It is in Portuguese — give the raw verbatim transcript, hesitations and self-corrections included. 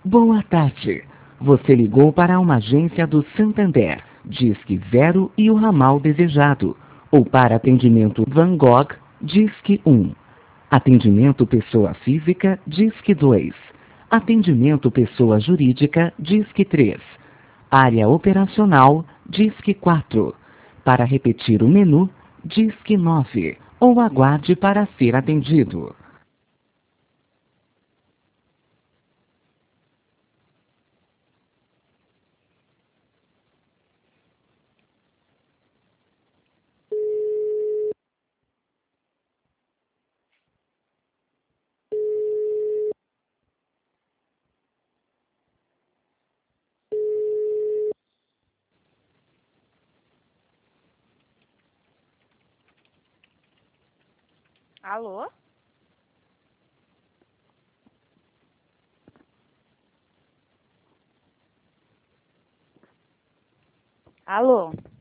Boa tarde. Você ligou para uma agência do Santander, Disque Zero e o ramal desejado. Ou para atendimento Van Gogh, Disque um. Atendimento pessoa física, Disque dois. Atendimento pessoa jurídica, Disque três. Área operacional, Disque quatro. Para repetir o menu, Disque nove. Ou aguarde para ser atendido. Alô? Alô?